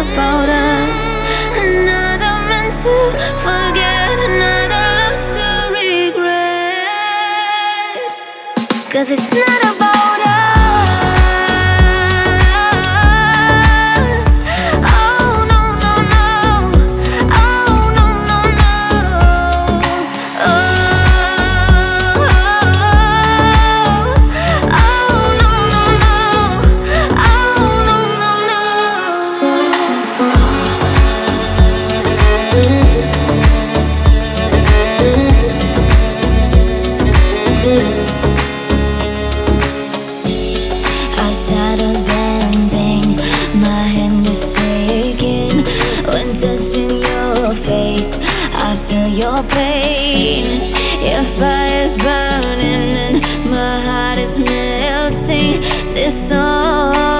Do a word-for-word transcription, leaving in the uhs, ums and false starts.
about us. Another man to forget, another love to regret. 'Cause it's not about us. Oh no, no, no. Oh no, no, no. Oh, oh no, no, no. Oh no, no, no. Our shadows bending, my hand is shaking. When touching your face, I feel your pain. Your fire's burning and my heart is melting. This song